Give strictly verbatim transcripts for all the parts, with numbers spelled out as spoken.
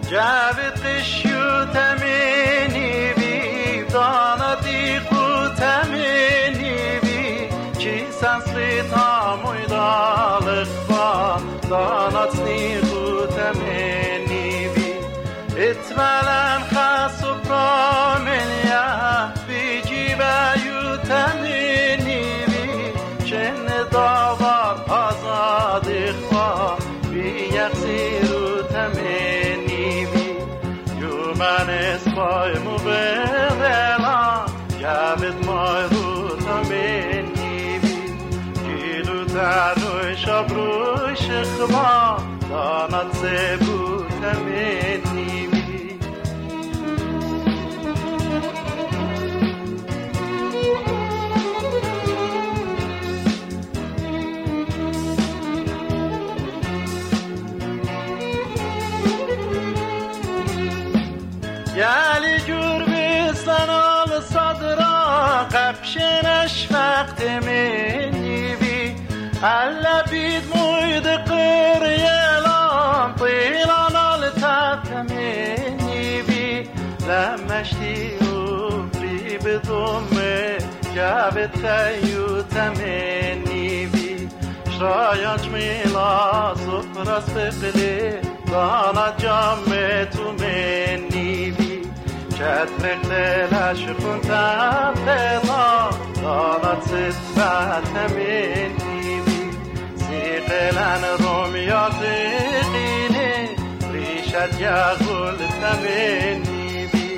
جابت قشيوت مني بي دانتي قوت مني بي چي سنسليتا مويدالق با دانتني قوت مني بي اتملن خاصو برامنيا بي جيبا يوت مني بي چن داوار آزادق با بي يقصيرو تمني بي يومن اسفاي مبغلا جابت مايرو تمني بي جيلو تانو شبرو شخبا دانت زبو تمني بي يالي جربي سنال صدرا قبشنش وقت مني بي هلا بيد مويد قريلان طيلان التابت مني بي لمشتي عمري بضمي جابت خيوت مني بي شرايج ميلا صفرس بقلي دانا جامتو مني بي شترك دلش خونتم بدا دانت ستفت مني بي سيقلن روميا زيقيني ريشت يغول تمني بي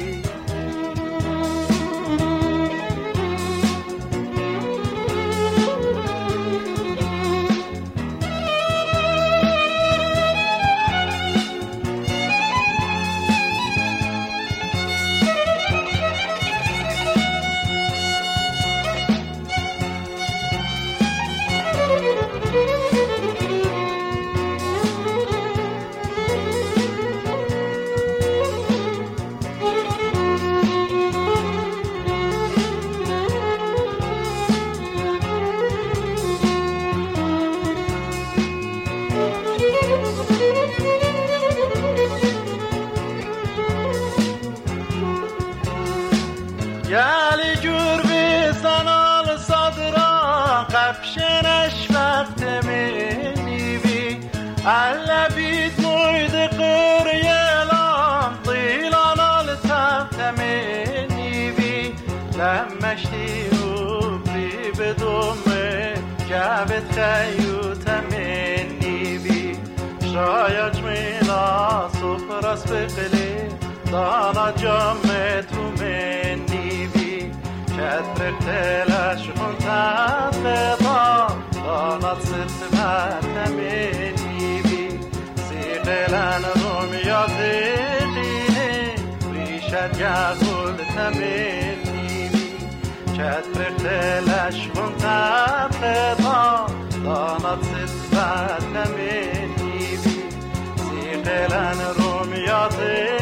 يالي جربي سنال صدرا قبشنش وقت مني بي هلا بيت مويد قريلان طيلان التابت مني بي لمشتي عمري بضمي جابت خيوت مني بي شرايج ميلا صفرس بقلي دانا جامتو مني بي شترك دلش خونتم بدا دانت ستفت مني بي سيقلن روميا زيقيني ريشت يغول تمني بي شترك دلش خونتم بدا دانت ستفت مني بي سيقلن روميا زيقيني